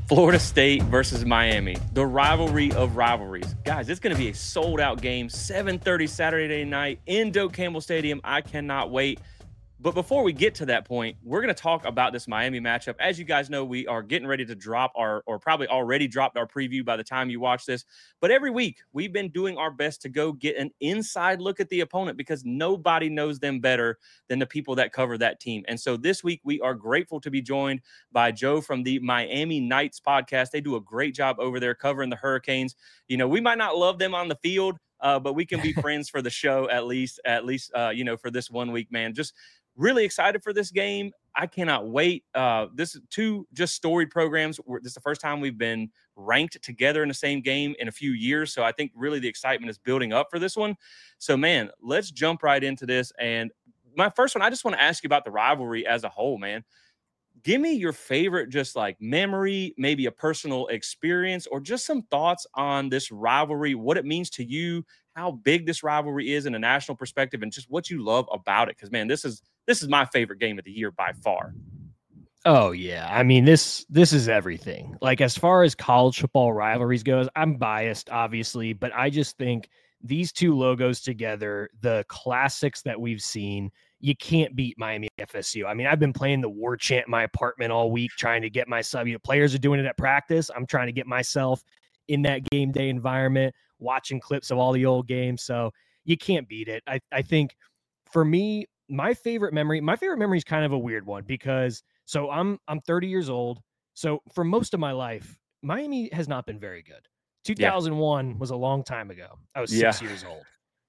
Florida State versus Miami, the rivalry of rivalries. Guys, it's going to be a sold-out game, 7:30 Saturday night in Doak Campbell Stadium. I cannot wait. But before we get to that point, we're going to talk about this Miami matchup. As you guys know, we are getting ready to drop or probably already dropped our preview by the time you watch this. But every week, we've been doing our best to go get an inside look at the opponent because nobody knows them better than the people that cover that team. And so this week, we are grateful to be joined by Joe from the Miami Knights podcast. They do a great job over there covering the Hurricanes. You know, we might not love them on the field, but we can be friends for the show at least, for this 1 week, man. Just really excited for this game. I cannot wait. This is two just storied programs. This is the first time we've been ranked together in the same game in a few years. So I think really the excitement is building up for this one. So, man, let's jump right into this. And my first one, I just want to ask you about the rivalry as a whole, man. Give me your favorite, just like memory, maybe a personal experience, or just some thoughts on this rivalry, what it means to you, how big this rivalry is in a national perspective, and just what you love about it. Because, man, this is my favorite game of the year by far. Oh yeah. I mean, this is everything. Like, as far as college football rivalries goes, I'm biased, obviously, but I just think these two logos together, the classics that we've seen, you can't beat Miami FSU. I mean, I've been playing the war chant in my apartment all week, trying to get myself, players are doing it at practice. I'm trying to get myself in that game day environment, watching clips of all the old games. So you can't beat it. I think for me, my favorite memory is kind of a weird one because I'm 30 years old. So for most of my life, Miami has not been very good. 2001 was a long time ago. I was 6 years old.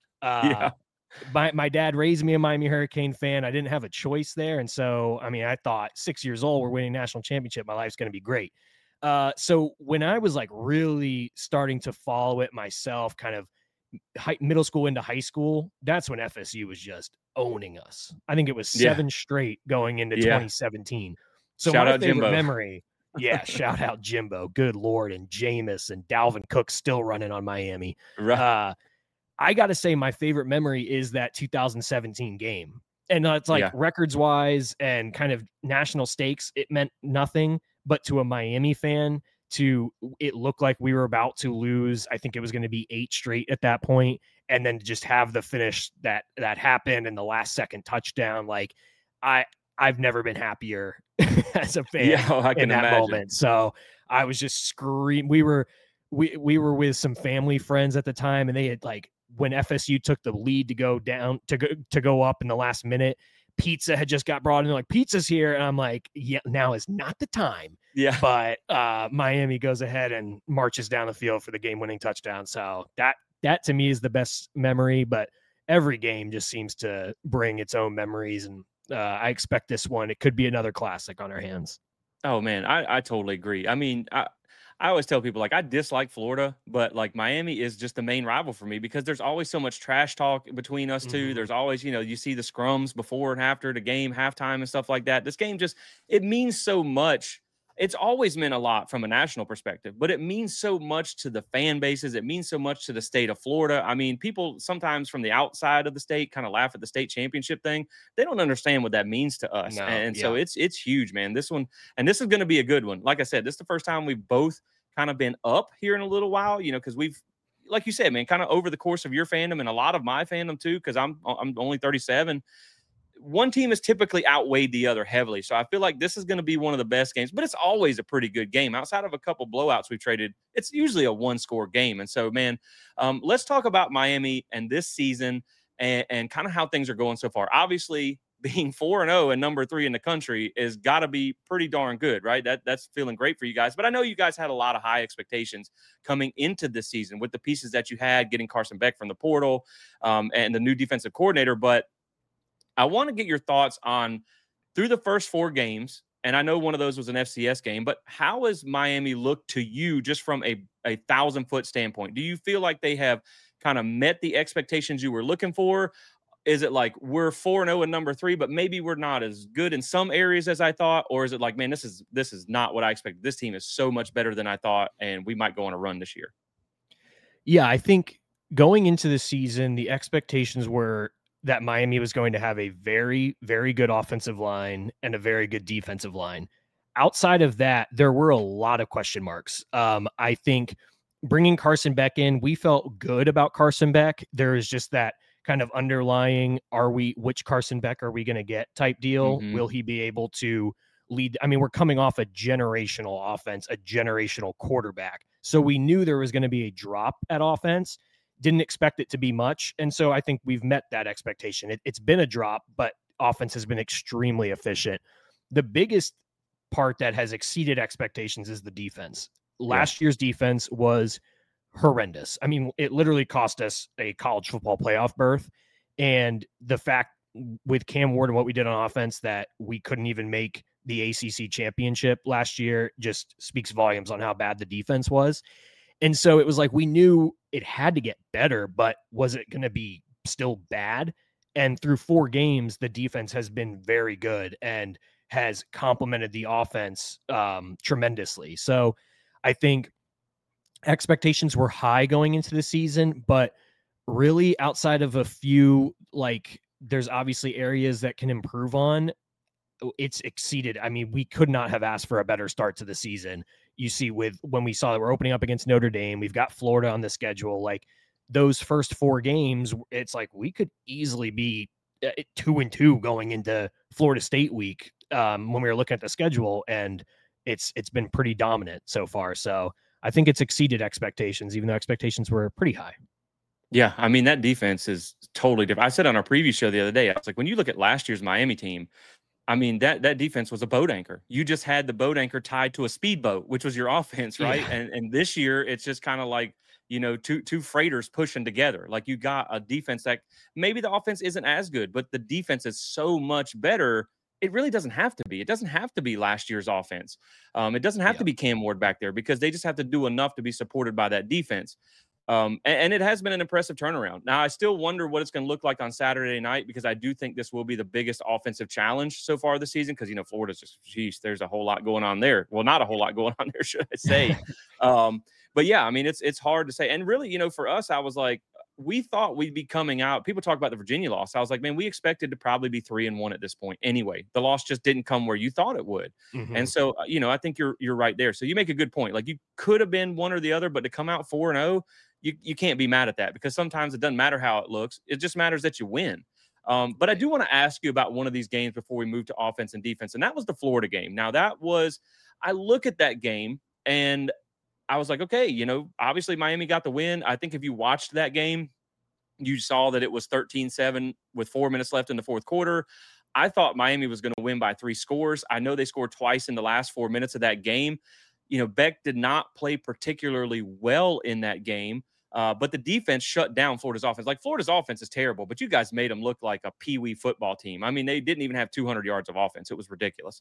My dad raised me a Miami Hurricane fan. I didn't have a choice there. And so, I mean, I thought 6 years old, we're winning national championship. My life's going to be great. So when I was like really starting to follow it myself, kind of middle school into high school, that's when FSU was just owning us. I think it was 7 straight going into 2017. So shout my out favorite Jimbo. Memory, shout out Jimbo, good Lord, and Jameis and Dalvin Cook still running on Miami. Right. I got to say my favorite memory is that 2017 game. And it's like records wise and kind of national stakes, it meant nothing, but to a Miami fan, it looked like we were about to lose. I think it was going to be 8 straight at that point, and then to just have the finish that happened and the last second touchdown. Like I've never been happier as a fan in that moment. So I was just screaming. We were with some family friends at the time, and they had like, when FSU took the lead to go down to go up in the last minute, pizza had just got brought in. They're like, pizza's here. And I'm like, yeah, now is not the time. Yeah. But Miami goes ahead and marches down the field for the game-winning touchdown. So that to me is the best memory. But every game just seems to bring its own memories. And I expect this one, it could be another classic on our hands. Oh, man, I totally agree. I mean, I always tell people, like, I dislike Florida, but like Miami is just the main rival for me because there's always so much trash talk between us two. There's always, you see the scrums before and after the game, halftime and stuff like that. This game it means so much. It's always meant a lot from a national perspective, but it means so much to the fan bases. It means so much to the state of Florida. I mean, people sometimes from the outside of the state kind of laugh at the state championship thing. They don't understand what that means to us. So it's huge, man. This one, and this is going to be a good one. Like I said, this is the first time we've both kind of been up here in a little while, because we've, like you said, man, kind of over the course of your fandom and a lot of my fandom too, because I'm only 37. One team has typically outweighed the other heavily. So I feel like this is going to be one of the best games, but it's always a pretty good game. Outside of a couple blowouts we've traded, it's usually a 1-score game. And so, man, let's talk about Miami and this season and kind of how things are going so far. Obviously, being 4-0 and number 3 in the country is got to be pretty darn good, right? That's feeling great for you guys. But I know you guys had a lot of high expectations coming into this season with the pieces that you had, getting Carson Beck from the portal and the new defensive coordinator. But I want to get your thoughts on through the first 4 games, and I know one of those was an FCS game, but how has Miami looked to you just from a 1,000-foot standpoint? Do you feel like they have kind of met the expectations you were looking for? Is it like we're 4-0 and number 3, but maybe we're not as good in some areas as I thought? Or is it like, man, this is not what I expected. This team is so much better than I thought, and we might go on a run this year? Yeah, I think going into the season, the expectations were that Miami was going to have a very, very good offensive line and a very good defensive line. outside of that, there were a lot of question marks. I think bringing Carson Beck in, we felt good about Carson Beck. There is just that kind of underlying, which Carson Beck are we going to get type deal? Mm-hmm. Will he be able to lead? I mean, we're coming off a generational offense, a generational quarterback. So we knew there was going to be a drop at offense. Didn't expect it to be much. And so I think we've met that expectation. It's been a drop, but offense has been extremely efficient. The biggest part that has exceeded expectations is the defense. Last year's defense was horrendous. I mean, it literally cost us a college football playoff berth. And the fact with Cam Ward and what we did on offense that we couldn't even make the ACC championship last year just speaks volumes on how bad the defense was. And so it was like we knew it had to get better, but was it going to be still bad? And through 4 games, the defense has been very good and has complemented the offense tremendously. So I think expectations were high going into the season, but really outside of a few, like there's obviously areas that can improve on. It's exceeded. I mean, we could not have asked for a better start to the season. You see, when we saw that we're opening up against Notre Dame, we've got Florida on the schedule. Like those first 4 games, it's like we could easily be 2-2 going into Florida State week when we were looking at the schedule, and it's been pretty dominant so far. So I think it's exceeded expectations, even though expectations were pretty high. Yeah, I mean, that defense is totally different. I said on our preview show the other day, I was like, when you look at last year's Miami team, I mean, that defense was a boat anchor. You just had the boat anchor tied to a speedboat, which was your offense, right? Yeah. And this year, it's just kind of like, two freighters pushing together. Like you got a defense that maybe the offense isn't as good, but the defense is so much better. It really doesn't have to be. It doesn't have to be last year's offense. It doesn't have to be Cam Ward back there because they just have to do enough to be supported by that defense. And it has been an impressive turnaround. Now, I still wonder what it's going to look like on Saturday night because I do think this will be the biggest offensive challenge so far this season because, Florida's just, geez, there's a whole lot going on there. Well, not a whole lot going on there, should I say. But, yeah, I mean, it's hard to say. And really, for us, I was like, we thought we'd be coming out. People talk about the Virginia loss. I was like, man, we expected to probably be 3-1 at this point anyway. The loss just didn't come where you thought it would. Mm-hmm. And so, I think you're right there. So you make a good point. Like you could have been one or the other, but to come out 4-0, you can't be mad at that because sometimes it doesn't matter how it looks. It just matters that you win. But I do want to ask you about one of these games before we move to offense and defense. And that was the Florida game. Now I look at that game and I was like, okay, obviously Miami got the win. I think if you watched that game, you saw that it was 13-7 with 4 minutes left in the fourth quarter. I thought Miami was going to win by 3 scores. I know they scored twice in the last 4 minutes of that game. Beck did not play particularly well in that game, but the defense shut down Florida's offense. Like Florida's offense is terrible, but you guys made them look like a peewee football team. I mean, they didn't even have 200 yards of offense. It was ridiculous.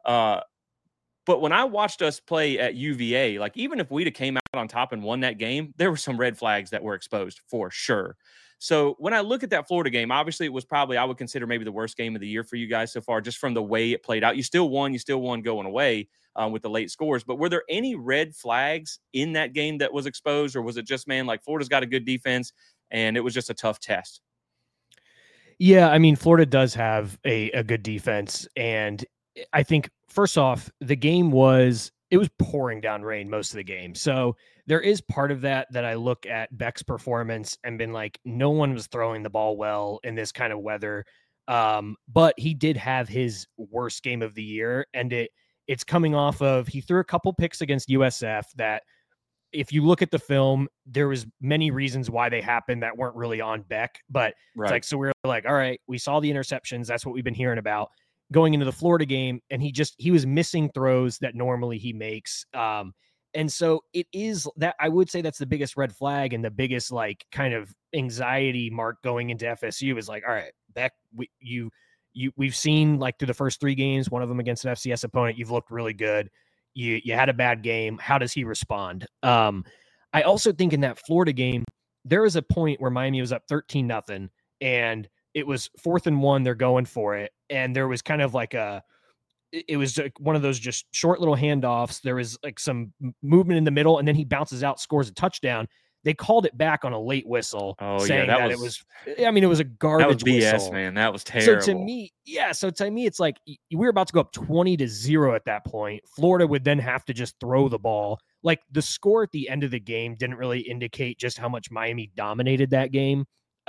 But when I watched us play at UVA, like even if we'd have came out on top and won that game, there were some red flags that were exposed for sure. So when I look at that Florida game, obviously it was probably, I would consider maybe the worst game of the year for you guys so far, just from the way it played out. You still won going away with the late scores. But were there any red flags in that game that was exposed, or was it just, man, like Florida's got a good defense and it was just a tough test? Yeah, I mean, Florida does have a good defense. And I think, first off, the game was pouring down rain most of the game. So there is part of that I look at Beck's performance and been like, no one was throwing the ball well in this kind of weather. But he did have his worst game of the year. And it's coming off of, he threw a couple picks against USF that, if you look at the film, there was many reasons why they happened that weren't really on Beck. But It's like, so we're like, all right, we saw the interceptions. That's what we've been hearing about going into the Florida game. And he was missing throws that normally he makes. And so it is that, I would say that's the biggest red flag and the biggest like kind of anxiety mark going into FSU is like, all right, Beck, we've seen like through the first 3 games, one of them against an FCS opponent, you've looked really good. You had a bad game. How does he respond? I also think in that Florida game, there was a point where Miami was up 13-0 and it was 4th and 1. They're going for it. And there was kind of like it was like one of those just short little handoffs. There was like some movement in the middle and then he bounces out, scores a touchdown. they called it back on a late whistle, Oh yeah, saying that it was a that was garbage BS, whistle. man. That was So to terrible. me, it's like we were about to go up 20-0 at that point. Florida would then have to just throw the ball. Like the score at the end of the game didn't really indicate just how much Miami dominated that game.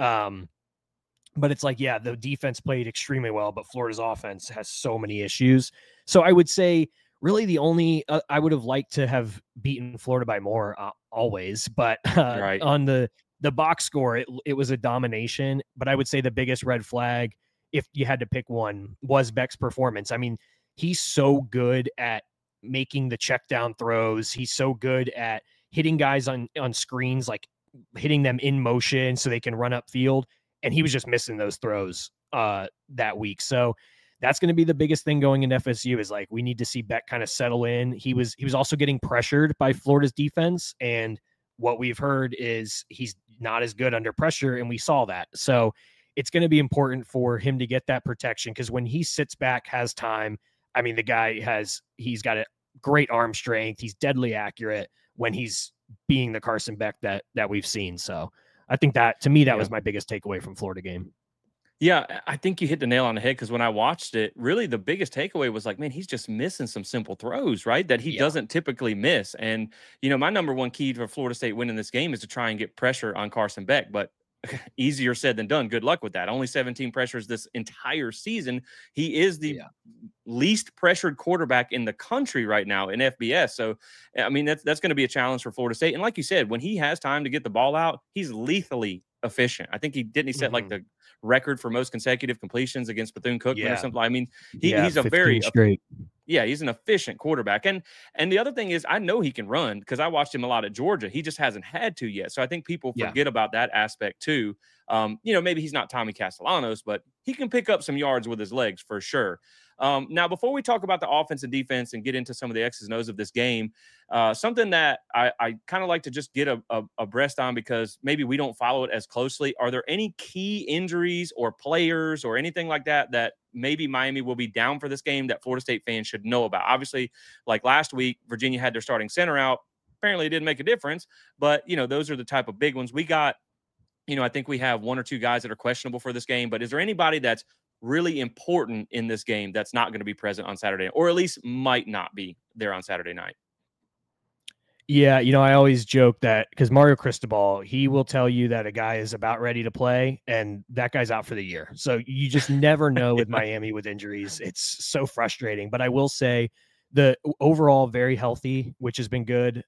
But it's like, yeah, the defense played extremely well, but Florida's offense has so many issues. So I would say really the only I would have liked to have beaten Florida by more always, but Right. on the box score, it was a domination. But I would say the biggest red flag, if you had to pick one, was Beck's performance. I mean, he's so good at making the check down throws. He's so good at hitting guys on screens, like hitting them in motion so they can run up field. And he was just missing those throws that week. So that's going to be the biggest thing going in FSU is like, we need to see Beck kind of settle in. He was also getting pressured by Florida's defense. And what we've heard is he's not as good under pressure. And we saw that. So it's going to be important for him to get that protection. Cause when he sits back, has time, I mean, the guy he's got a great arm strength. He's deadly accurate when he's being the Carson Beck that we've seen. So I think that, to me, that was my biggest takeaway from Florida game. Yeah, I think you hit the nail on the head because when I watched it, really the biggest takeaway was like, man, he's just missing some simple throws, right? That he doesn't typically miss. And, my number one key for Florida State winning this game is to try and get pressure on Carson Beck. But easier said than done. Good luck with that. Only 17 pressures this entire season. He is the least pressured quarterback in the country right now in FBS. So, I mean, that's going to be a challenge for Florida State. And like you said, when he has time to get the ball out, he's lethally efficient. I think he set like the record for most consecutive completions against Bethune-Cookman or something. I mean, he's a very straight. Yeah, he's an efficient quarterback. And the other thing is I know he can run because I watched him a lot at Georgia. He just hasn't had to yet. So I think people forget about that aspect too. Maybe he's not Tommy Castellanos, but he can pick up some yards with his legs for sure. Now, before we talk about the offense and defense and get into some of the X's and O's of this game, something that I kind of like to just get a breast on because maybe we don't follow it as closely. Are there any key injuries or players or anything like that maybe Miami will be down for this game that Florida State fans should know about? Obviously, like last week, Virginia had their starting center out. Apparently, it didn't make a difference. But, those are the type of big ones. We got, I think we have one or two guys that are questionable for this game. But is there anybody that's really important in this game that's not going to be present on Saturday, or at least might not be there on Saturday night? Yeah, I always joke that because Mario Cristobal, he will tell you that a guy is about ready to play and that guy's out for the year. So you just never know with Miami with injuries. It's so frustrating. But I will say the overall very healthy, which has been good.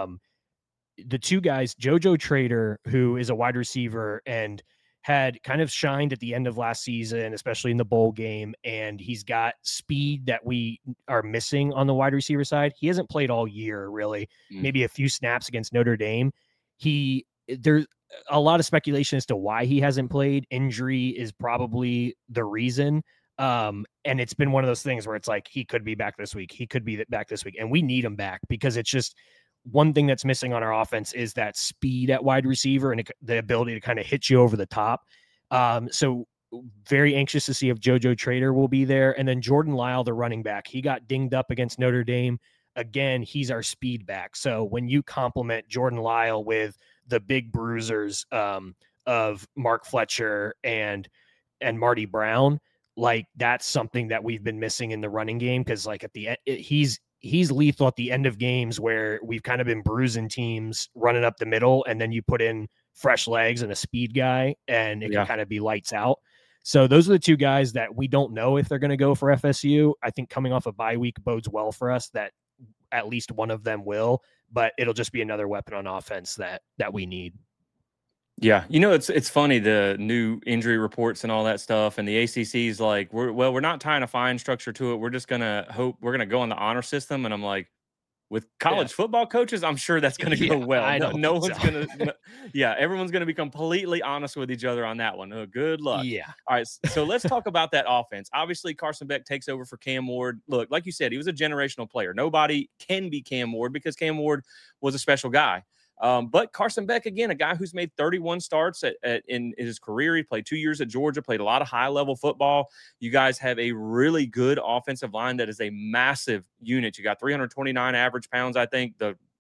The two guys, JoJo Trader, who is a wide receiver and had kind of shined at the end of last season, especially in the bowl game. And he's got speed that we are missing on the wide receiver side. He hasn't played all year, really, maybe a few snaps against Notre Dame. There's a lot of speculation as to why he hasn't played. Injury is probably the reason. And it's been one of those things where it's like, he could be back this week. He could be back this week. And we need him back because it's just, one thing that's missing on our offense is that speed at wide receiver and the ability to kind of hit you over the top. So very anxious to see if JoJo Trader will be there. And then Jordan Lyle, the running back, he got dinged up against Notre Dame. Again, he's our speed back. So when you complement Jordan Lyle with the big bruisers of Mark Fletcher and Marty Brown, like that's something that we've been missing in the running game. Cause like at the end, he's lethal at the end of games where we've kind of been bruising teams running up the middle. And then you put in fresh legs and a speed guy and it can kind of be lights out. So those are the two guys that we don't know if they're going to go for FSU. I think coming off a bye week bodes well for us that at least one of them will, but it'll just be another weapon on offense that we need. Yeah, it's funny, the new injury reports and all that stuff, and the ACC's like, we're not tying a fine structure to it. We're just gonna hope we're gonna go on the honor system. And I'm like, with college football coaches, I'm sure that's gonna go well. No one's gonna, everyone's gonna be completely honest with each other on that one. Oh, good luck. Yeah. All right, so let's talk about that offense. Obviously, Carson Beck takes over for Cam Ward. Look, like you said, he was a generational player. Nobody can be Cam Ward because Cam Ward was a special guy. But Carson Beck, again, a guy who's made 31 starts in his career. He played 2 years at Georgia, played a lot of high-level football. You guys have a really good offensive line that is a massive unit. You got 329 average pounds, I think. The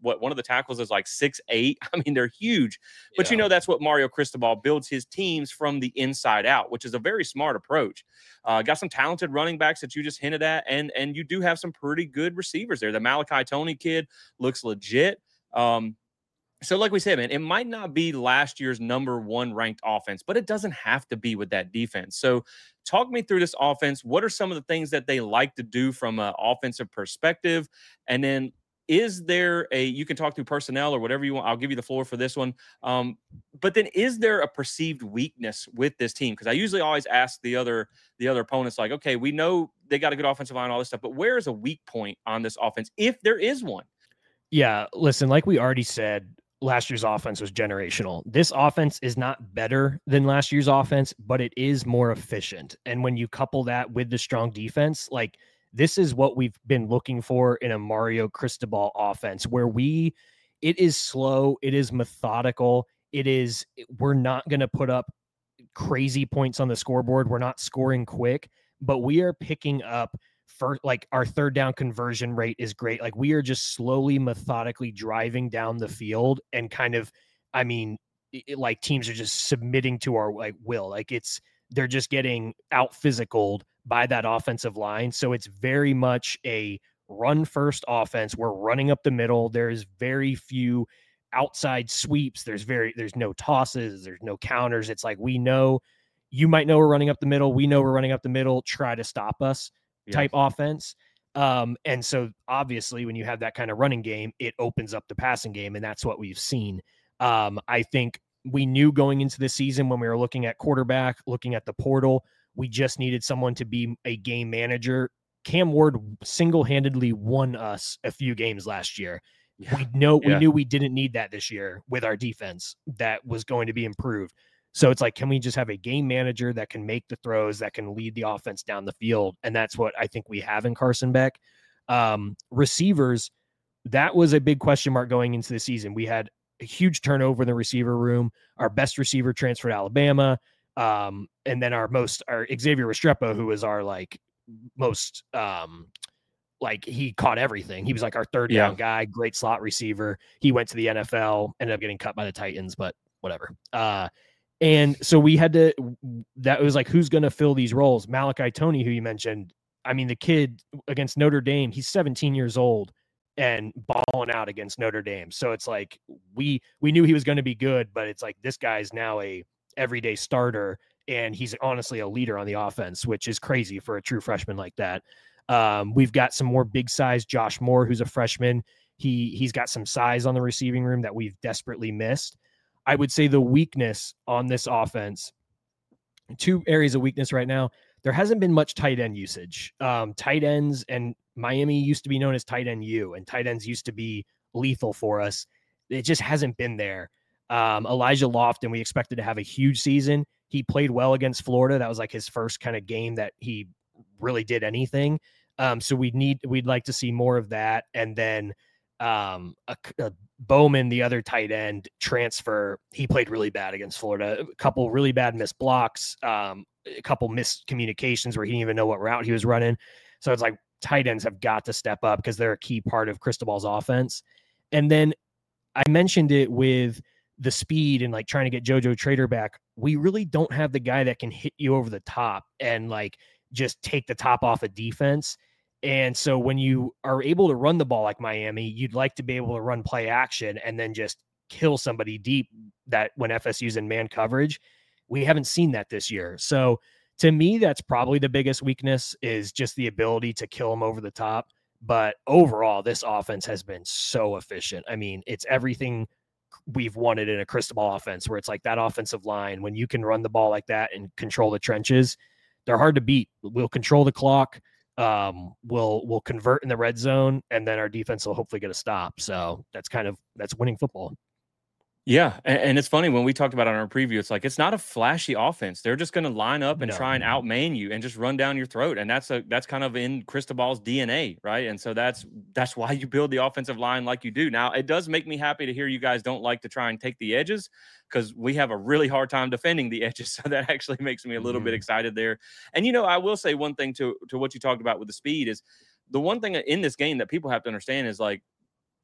one of the tackles is like 6'8". I mean, they're huge. But Yeah. that's what Mario Cristobal builds his teams from the inside out, which is a very smart approach. Got some talented running backs that you just hinted at, and you do have some pretty good receivers there. The Malachi Tony kid looks legit. So like we said, man, it might not be last year's #1 ranked offense, but it doesn't have to be with that defense. So talk me through this offense. What are some of the things that they like to do from an offensive perspective? And then is there you can talk through personnel or whatever you want. I'll give you the floor for this one. But then is there a perceived weakness with this team? Because I usually always ask the other opponents, like, okay, we know they got a good offensive line, all this stuff, but where is a weak point on this offense, if there is one? Yeah, listen, like we already said, last year's offense was generational. This offense is not better than last year's offense, but it is more efficient. And when you couple that with the strong defense, like this is what we've been looking for in a Mario Cristobal offense, where it is slow, it is methodical, we're not going to put up crazy points on the scoreboard. We're not scoring quick, but we are picking up like our third down conversion rate is great. Like we are just slowly, methodically driving down the field and kind of, I mean, like teams are just submitting to our like will. Like they're just getting out physicaled by that offensive line. So it's very much a run first offense. We're running up the middle. There's very few outside sweeps. There's no tosses. There's no counters. It's like, we know, you might know we're running up the middle. We know we're running up the middle. Try to stop us type offense. And so obviously when you have that kind of running game, it opens up the passing game. And that's what we've seen. I think we knew going into the season when we were looking at quarterback, looking at the portal, we just needed someone to be a game manager. Cam Ward single-handedly won us a few games last year. Yeah. We knew we didn't need that this year with our defense that was going to be improved. So it's like, can we just have a game manager that can make the throws, that can lead the offense down the field? And that's what I think we have in Carson Beck. Receivers, that was a big question mark going into the season. We had a huge turnover in the receiver room. Our best receiver transferred to Alabama. And then our Xavier Restrepo, who was our most he caught everything. He was like our third down guy, great slot receiver. He went to the NFL, ended up getting cut by the Titans, but whatever. And so we had to, that was like, who's going to fill these roles? Malachi Tony, who you mentioned, I mean, the kid against Notre Dame, he's 17 years old and balling out against Notre Dame. So it's like, we knew he was going to be good, but it's like, this guy's now a everyday starter, and he's honestly a leader on the offense, which is crazy for a true freshman like that. We've got some more big size, Josh Moore, who's a freshman. He's got some size on the receiving room that we've desperately missed. I would say the weakness on this offense, 2 areas of weakness right now. There hasn't been much tight end usage. Tight ends, and Miami used to be known as tight end U, and tight ends used to be lethal for us. It just hasn't been there. Elijah Lofton, we expected to have a huge season. He played well against Florida. That was like his first kind of game that he really did anything. So we'd like to see more of that. And then Bowman, the other tight end transfer, he played really bad against Florida. A couple really bad missed blocks, a couple miscommunications where he didn't even know what route he was running. So it's like tight ends have got to step up because they're a key part of Cristobal's offense. And then I mentioned it with the speed and like trying to get JoJo Trader back. We really don't have the guy that can hit you over the top and like just take the top off a defense. And so when you are able to run the ball like Miami, you'd like to be able to run play action and then just kill somebody deep, that when FSU's in man coverage. We haven't seen that this year. So to me, that's probably the biggest weakness, is just the ability to kill them over the top. But overall, this offense has been so efficient. I mean, it's everything we've wanted in a Cristobal offense, where it's like that offensive line, when you can run the ball like that and control the trenches, they're hard to beat. We'll control the clock. We'll convert in the red zone, and then our defense will hopefully get a stop. So that's winning football. Yeah, and it's funny when we talked about it on our preview, it's like, it's not a flashy offense. They're just going to line up and try and outmain you and just run down your throat, and that's kind of in Cristobal's DNA, right? And so that's why you build the offensive line like you do. Now, it does make me happy to hear you guys don't like to try and take the edges, because we have a really hard time defending the edges. So that actually makes me a little bit excited there. And I will say one thing to what you talked about with the speed is, the one thing in this game that people have to understand is, like,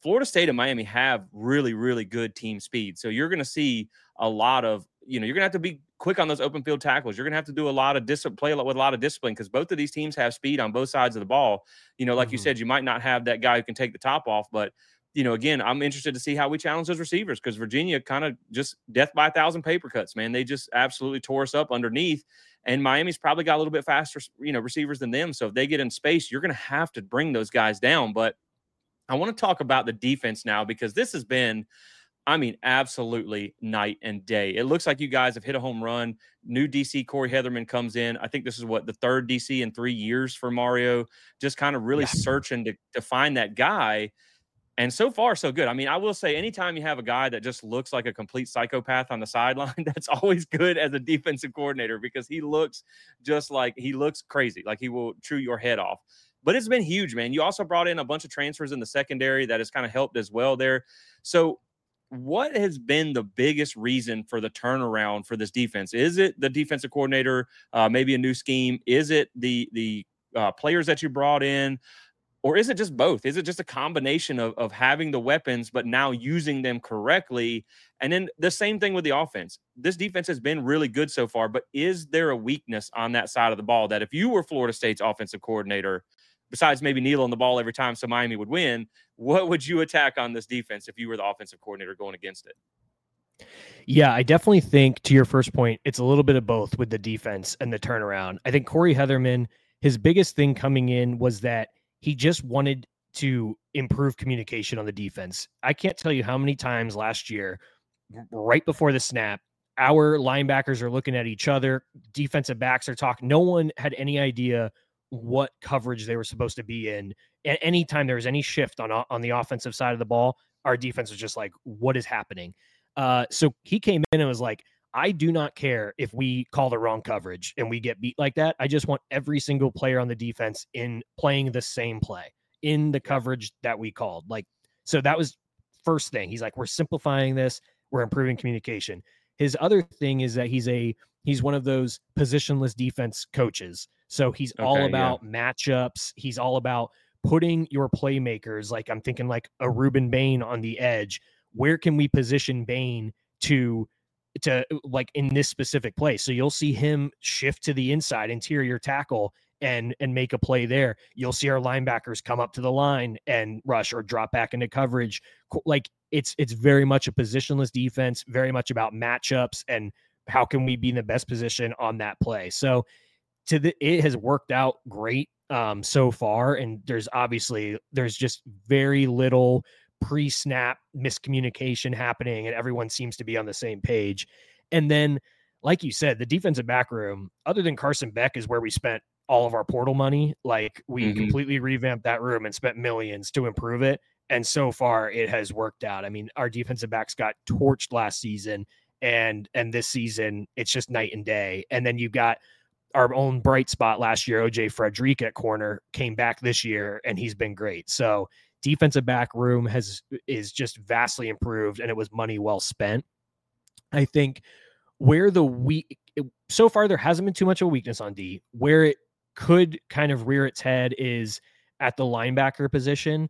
Florida State and Miami have really, really good team speed. So you're going to see a lot of, you're going to have to be quick on those open field tackles. You're going to have to do a lot of play with a lot of discipline, because both of these teams have speed on both sides of the ball. Like you said, you might not have that guy who can take the top off, but again, I'm interested to see how we challenge those receivers, because Virginia kind of just death by 1,000 paper cuts, man. They just absolutely tore us up underneath. And Miami's probably got a little bit faster, receivers than them. So if they get in space, you're going to have to bring those guys down. But I want to talk about the defense now, because this has been, absolutely night and day. It looks like you guys have hit a home run. New DC Corey Heatherman comes in. I think this is the third DC in 3 years for Mario, just kind of really searching to find that guy. And so far, so good. I will say, anytime you have a guy that just looks like a complete psychopath on the sideline, that's always good as a defensive coordinator, because he looks crazy. Like, he will chew your head off. But it's been huge, man. You also brought in a bunch of transfers in the secondary that has kind of helped as well there. So what has been the biggest reason for the turnaround for this defense? Is it the defensive coordinator, maybe a new scheme? Is it the players that you brought in? Or is it just both? Is it just a combination of having the weapons, but now using them correctly? And then the same thing with the offense. This defense has been really good so far, but is there a weakness on that side of the ball that if you were Florida State's offensive coordinator, besides maybe kneeling the ball every time so Miami would win, what would you attack on this defense if you were the offensive coordinator going against it? Yeah, I definitely think, to your first point, it's a little bit of both with the defense and the turnaround. I think Corey Heatherman, his biggest thing coming in was that he just wanted to improve communication on the defense. I can't tell you how many times last year, right before the snap, our linebackers are looking at each other, defensive backs are talking. No one had any idea what coverage they were supposed to be in. And anytime there was any shift on the offensive side of the ball, our defense was just like, what is happening? So he came in and was like, I do not care if we call the wrong coverage and we get beat like that. I just want every single player on the defense in playing the same play in the coverage that we called. Like, so that was first thing. He's like, we're simplifying this. We're improving communication. His other thing is that he's one of those positionless defense coaches. So he's all about matchups. He's all about putting your playmakers, like I'm thinking like a Ruben Bain on the edge. Where can we position Bain to like in this specific play? So you'll see him shift to the inside interior tackle and make a play there. You'll see our linebackers come up to the line and rush or drop back into coverage. Like it's very much a positionless defense, very much about matchups and how can we be in the best position on that play. So it has worked out great so far. And there's just very little pre-snap miscommunication happening, and everyone seems to be on the same page. And then, like you said, the defensive back room, other than Carson Beck, is where we spent all of our portal money. Like we completely revamped that room and spent millions to improve it. And so far it has worked out. I mean, our defensive backs got torched last season, and this season it's just night and day. And then you've got our own bright spot last year, OJ Frederick at corner, came back this year and he's been great. So defensive back room is just vastly improved, and it was money well spent. I think where so far there hasn't been too much of a weakness on D. Where it could kind of rear its head is at the linebacker position.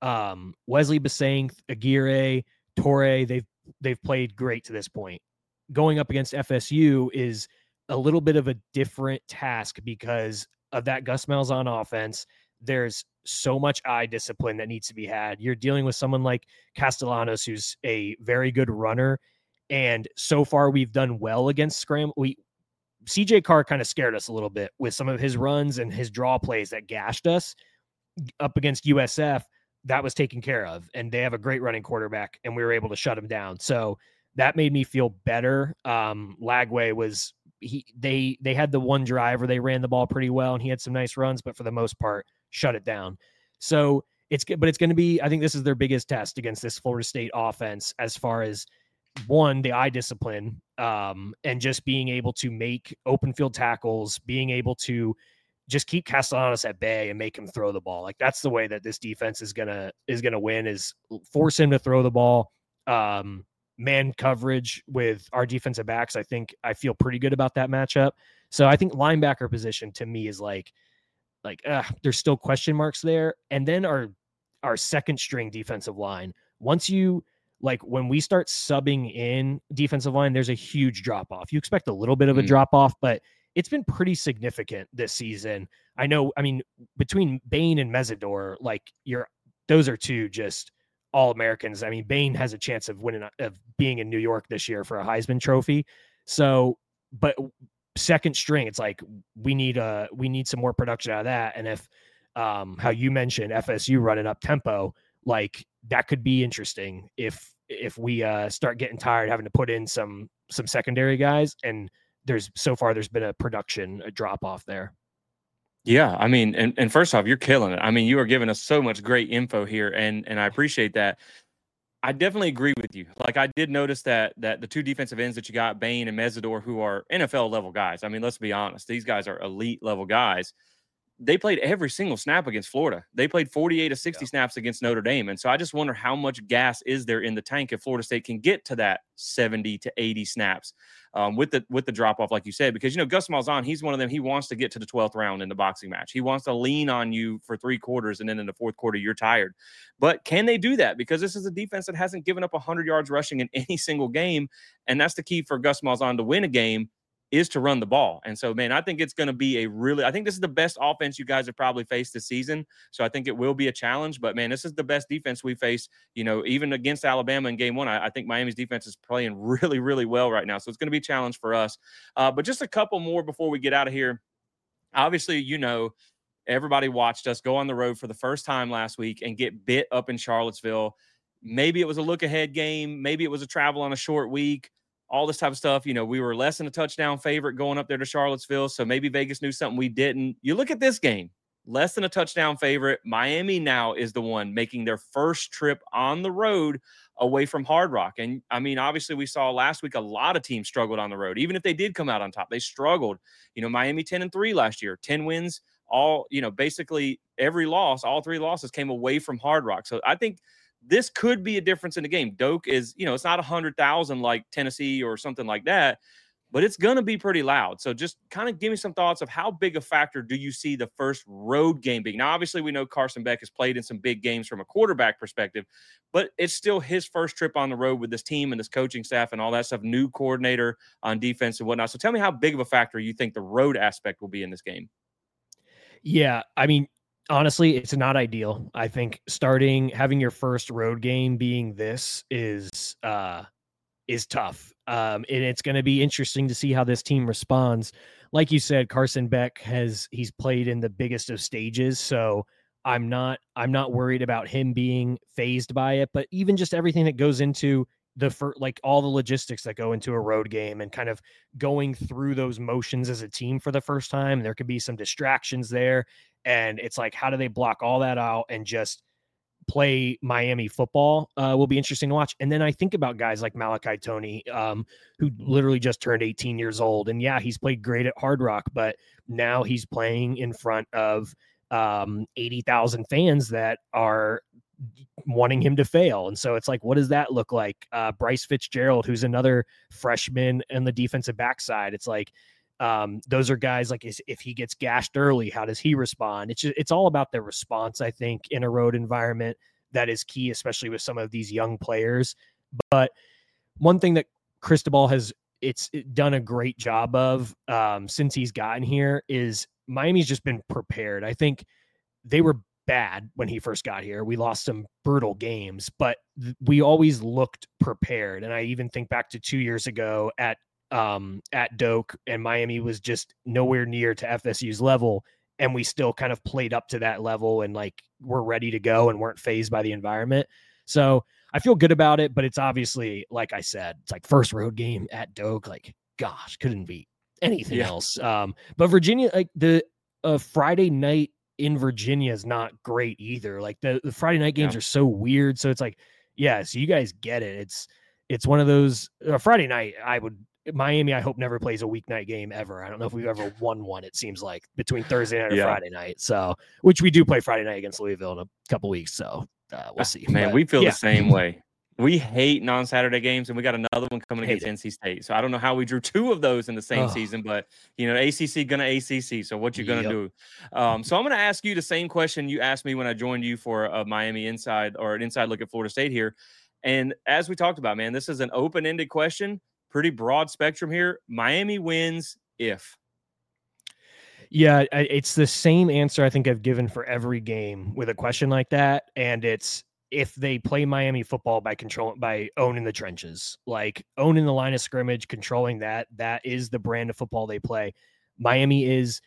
Wesley Bissainthe, Aguirre, Torre, they've played great to this point. Going up against FSU is a little bit of a different task because of that Gus Malzahn offense. There's so much eye discipline that needs to be had. You're dealing with someone like Castellanos, who's a very good runner. And so far we've done well against scramble. CJ Carr kind of scared us a little bit with some of his runs and his draw plays that gashed us. Up against USF, that was taken care of, and they have a great running quarterback, and we were able to shut him down. So that made me feel better. Lagway was, they had the one drive where they ran the ball pretty well, and he had some nice runs, but for the most part, shut it down. So it's going to be, I think this is their biggest test against this Florida State offense, as far as one, the eye discipline, and just being able to make open field tackles, being able to just keep Castellanos at bay and make him throw the ball. Like that's the way that this defense is gonna win, is force him to throw the ball. Man coverage with our defensive backs, I feel pretty good about that matchup. So I think linebacker position to me is like there's still question marks there. And then our our second string defensive line. Once you like when we start subbing in defensive line, there's a huge drop off. You expect a little bit of a drop off, but it's been pretty significant this season. I know, I mean, between Bain and Mesidor, like those are two just all Americans. I mean, Bain has a chance of being in New York this year for a Heisman Trophy. So, but second string, it's like we need some more production out of that. And if how you mentioned FSU running up tempo, like that could be interesting if we start getting tired having to put in some secondary guys. And there's been a drop off there. Yeah, I mean, and first off, you're killing it. I mean, you are giving us so much great info here, and I appreciate that. I definitely agree with you. Like, I did notice that the two defensive ends that you got, Bain and Mesidor, who are NFL level guys. I mean, let's be honest; these guys are elite level guys. They played every single snap against Florida. They played 48 of 60 snaps against Notre Dame. And so I just wonder how much gas is there in the tank if Florida State can get to that 70 to 80 snaps with the drop off, like you said, because, Gus Malzahn, he's one of them. He wants to get to the 12th round in the boxing match. He wants to lean on you for 3 quarters. And then in the 4th quarter, you're tired. But can they do that? Because this is a defense that hasn't given up 100 yards rushing in any single game. And that's the key for Gus Malzahn to win a game, is to run the ball. And so, man, I think it's going to be I think this is the best offense you guys have probably faced this season. So I think it will be a challenge, but man, this is the best defense we face, even against Alabama in game 1. I think Miami's defense is playing really, really well right now. So it's going to be a challenge for us. But just a couple more before we get out of here. Obviously, everybody watched us go on the road for the first time last week and get bit up in Charlottesville. Maybe it was a look ahead game. Maybe it was a travel on a short week. All this type of stuff. We were less than a touchdown favorite going up there to Charlottesville, so maybe Vegas knew something we didn't. You look at this game, less than a touchdown favorite. Miami now is the one making their first trip on the road away from Hard Rock. And, I mean, obviously we saw last week a lot of teams struggled on the road. Even if they did come out on top, they struggled. Miami 10-3 last year, 10 wins, all, basically every loss, all 3 losses came away from Hard Rock. So I think this could be a difference in the game. Doak is, it's not 100,000 like Tennessee or something like that, but it's going to be pretty loud. So just kind of give me some thoughts of how big a factor do you see the first road game being? Now, obviously, we know Carson Beck has played in some big games from a quarterback perspective, but it's still his first trip on the road with this team and this coaching staff and all that stuff, new coordinator on defense and whatnot. So tell me how big of a factor you think the road aspect will be in this game. Yeah, I mean, honestly, it's not ideal. I think having your first road game being this is tough. And it's going to be interesting to see how this team responds. Like you said, Carson Beck he's played in the biggest of stages. So I'm not worried about him being phased by it, but even just everything that goes into all the logistics that go into a road game and kind of going through those motions as a team for the first time. There could be some distractions there. And it's like, how do they block all that out and just play Miami football? Will be interesting to watch. And then I think about guys like Malachi Toney, who literally just turned 18 years old. And yeah, he's played great at Hard Rock, but now he's playing in front of 80,000 fans that are wanting him to fail. And so it's like, what does that look like? Bryce Fitzgerald, who's another freshman in the defensive backside. It's like, those are guys like, if he gets gashed early, how does he respond? It's all about the response, I think, in a road environment. That is key, especially with some of these young players. But one thing that Cristobal has done a great job of since he's gotten here is Miami's just been prepared. I think they were bad when he first got here. We lost some brutal games, but we always looked prepared. And I even think back to 2 years ago at Doak, and Miami was just nowhere near to FSU's level, and we still kind of played up to that level and like we're ready to go and weren't phased by the environment. So I feel good about it, but it's obviously, like I said, it's like first road game at Doak, like gosh, couldn't be anything else. But Virginia, like the Friday night in Virginia is not great either. Like the Friday night games are so weird. So it's like, yeah, so you guys get it. It's one of those Friday night. Miami, I hope, never plays a weeknight game ever. I don't know if we've ever won one, it seems like, between Thursday night and Friday night. So, which we do play Friday night against Louisville in a couple weeks. So we'll see. Man, we feel the same way. We hate non-Saturday games, and we got another one coming Hate against it. NC State. So I don't know how we drew 2 of those in the same Oh, season, but, ACC gonna ACC, so what you gonna yep. do? So I'm gonna ask you the same question you asked me when I joined you for a Miami Inside or an inside look at Florida State here. And as we talked about, man, this is an open-ended question, pretty broad spectrum here. Miami wins if. Yeah, it's the same answer I think I've given for every game with a question like that, and it's if they play Miami football by owning the trenches, like owning the line of scrimmage, controlling that is the brand of football they play. Miami is,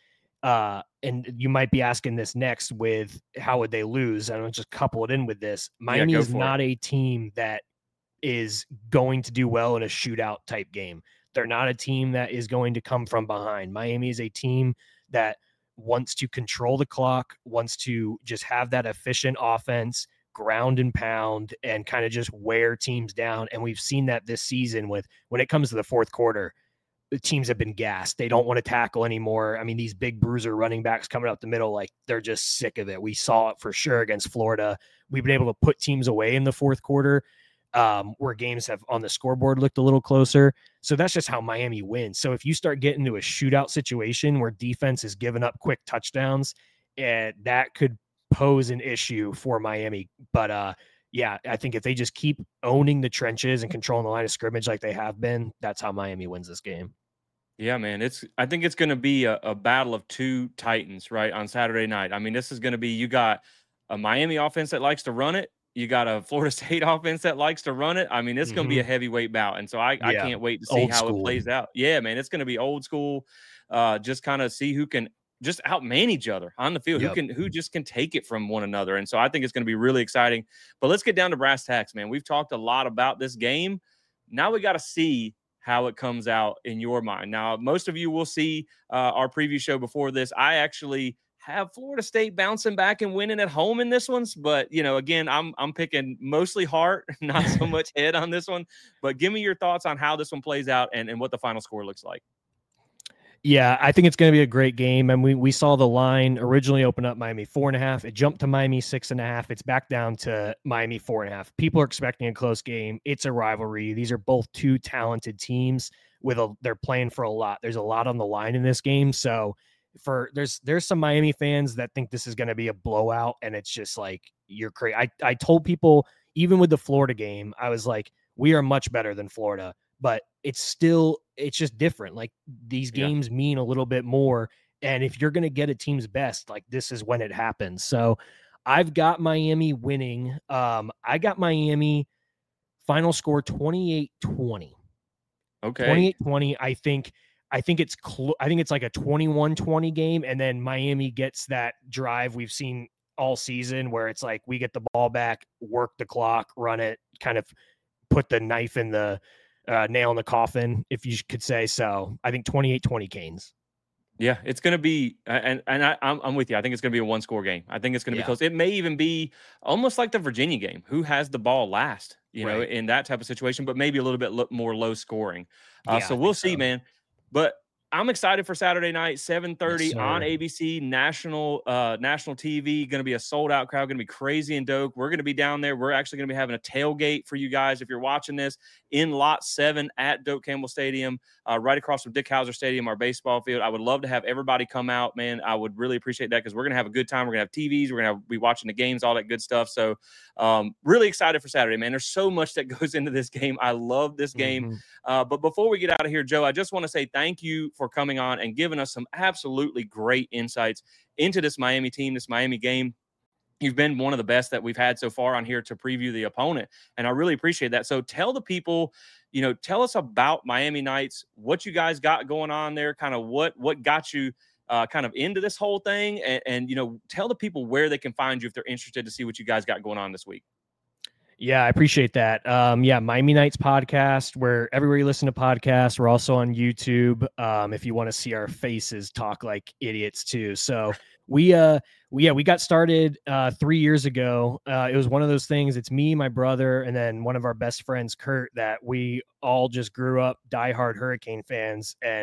and you might be asking this next with how would they lose? I don't just couple it in with this. Yeah, Miami go is for it. not a team that is going to do well in a shootout type game. They're not a team that is going to come from behind. Miami is a team that wants to control the clock, wants to just have that efficient offense, ground and pound, and kind of just wear teams down. And we've seen that this season with when it comes to the fourth quarter, the teams have been gassed. They don't want to tackle anymore. I mean, these big bruiser running backs coming up the middle, like they're just sick of it. We saw it for sure against Florida. We've been able to put teams away in the fourth quarter, where games have on the scoreboard looked a little closer. So that's just how Miami wins. So if you start getting into a shootout situation where defense is giving up quick touchdowns, that could pose an issue for Miami. But yeah, I think if they just keep owning the trenches and controlling the line of scrimmage like they have been, that's how Miami wins this game. Yeah, man. I think it's gonna be a battle of 2 titans, right, on Saturday night. I mean, this is gonna be you got a Miami offense that likes to run it. You got a Florida State offense that likes to run it. I mean, it's gonna be Mm-hmm. a heavyweight bout, and so I Yeah, can't wait to see old how it school. plays out. Yeah, man, it's gonna be old school. Just kinda see who can just outman each other on the field, Yep. who just can take it from one another, and so I think it's gonna be really exciting. But let's get down to brass tacks, man. We've talked a lot about this game. Now we gotta see how it comes out in your mind. Now, most of you will see our preview show before this. I actually have Florida State bouncing back and winning at home in this one's, but again, I'm picking mostly heart, not so much head on this one. But give me your thoughts on how this one plays out and what the final score looks like. Yeah, I think it's going to be a great game. And we saw the line originally open up Miami 4.5. It jumped to Miami 6.5. It's back down to Miami 4.5. People are expecting a close game. It's a rivalry. These are both two talented teams they're playing for a lot. There's a lot on the line in this game. So there's some Miami fans that think this is going to be a blowout, and it's just like you're crazy. I told people even with the Florida game, I was like, we are much better than Florida, but it's just different. Like these Yeah. games mean a little bit more. And if you're going to get a team's best, like this is when it happens. So I've got Miami winning. I got Miami final score 28-20. Okay. 28-20. I think it's like a 21-20 game. And then Miami gets that drive we've seen all season where it's like we get the ball back, work the clock, run it, kind of put the knife in the nail in the coffin, if you could say so. I think 28-20 Canes. Yeah, it's going to be, I'm with you. I think it's going to be a 1-score game. I think it's going to be Yeah. close. It may even be almost like the Virginia game. Who has the ball last? Right. In that type of situation, but maybe a little bit more low scoring. Yeah, So I we'll think see, so. man. But I'm excited for Saturday night, Yes, 7:30 on sir. ABC national TV. Going to be a sold out crowd. Going to be crazy and dope. We're going to be down there. We're actually going to be having a tailgate for you guys if you're watching this in Lot 7 at Doak Campbell Stadium, right across from Dick Howser Stadium, our baseball field. I would love to have everybody come out, man. I would really appreciate that because we're going to have a good time. We're going to have TVs. We're going to be watching the games, all that good stuff. So really excited for Saturday, man. There's so much that goes into this game. I love this game. Mm-hmm. But before we get out of here, Joe, I just want to say thank you for coming on and giving us some absolutely great insights into this Miami team, this Miami game. You've been one of the best that we've had so far on here to preview the opponent, and I really appreciate that. So tell the people, tell us about Miami Knights, what you guys got going on there, kind of what got you kind of into this whole thing, and tell the people where they can find you if they're interested to see what you guys got going on this week. Yeah, I appreciate that. Yeah, Miami Knights podcast, where everywhere you listen to podcasts, we're also on YouTube. If you want to see our faces talk like idiots too. So we got started 3 years ago. It was one of those things. It's me, my brother, and then one of our best friends, Kurt, that we all just grew up diehard Hurricane fans. And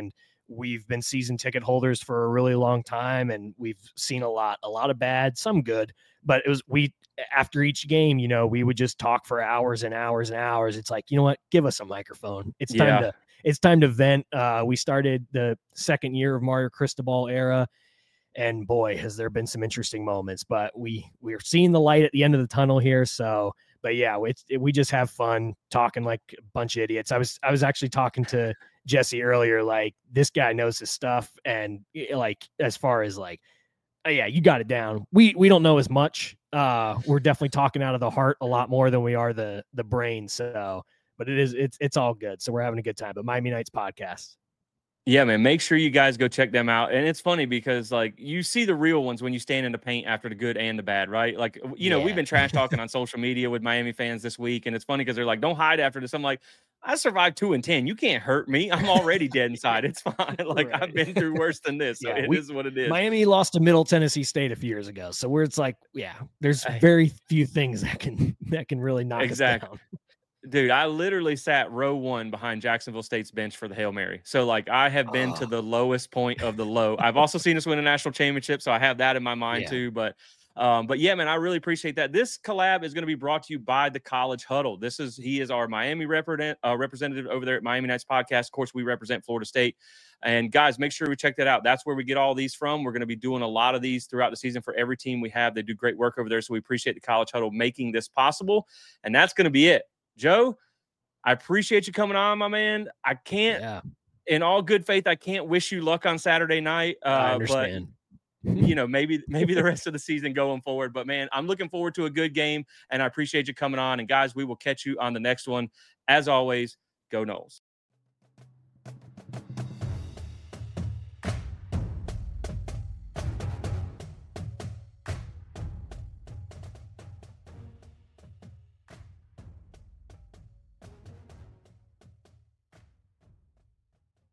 we've been season ticket holders for a really long time, and we've seen a lot of bad, some good. But it was after each game, we would just talk for hours and hours and hours. It's like, you know what? Give us a microphone. It's time to vent. We started the second year of Mario Cristobal era, and boy, has there been some interesting moments. But we're seeing the light at the end of the tunnel here. So, but yeah, we just have fun talking like a bunch of idiots. I was actually talking to Jesse earlier, like, this guy knows his stuff, and like, as far as like, oh, yeah, you got it down. We don't know as much. We're definitely talking out of the heart a lot more than we are the brain. So, but it's all good. So we're having a good time. But Miami Nights podcast. Yeah, man, make sure you guys go check them out. And it's funny because, like, you see the real ones when you stand in the paint after the good and the bad, right? Like, we've been trash talking on social media with Miami fans this week, and it's funny because they're like, don't hide after this. I'm like, I survived 2-10. You can't hurt me. I'm already dead inside. It's fine. Like, right. I've been through worse than this. So it is what it is. Miami lost to Middle Tennessee State a few years ago. So where it's like, yeah, there's very few things that can really knock us down. Dude, I literally sat row 1 behind Jacksonville State's bench for the Hail Mary. So, like, I have been to the lowest point of the low. I've also seen us win a national championship, so I have that in my mind too. But yeah, man, I really appreciate that. This collab is going to be brought to you by the College Huddle. He is our Miami representative over there at Miami Nights Podcast. Of course, we represent Florida State. And guys, make sure we check that out. That's where we get all these from. We're going to be doing a lot of these throughout the season for every team we have. They do great work over there. So we appreciate the College Huddle making this possible. And that's going to be it. Joe, I appreciate you coming on, my man. I can't, in all good faith, I can't wish you luck on Saturday night. I understand. But, maybe the rest of the season going forward. But, man, I'm looking forward to a good game, and I appreciate you coming on. And, guys, we will catch you on the next one. As always, go Noles.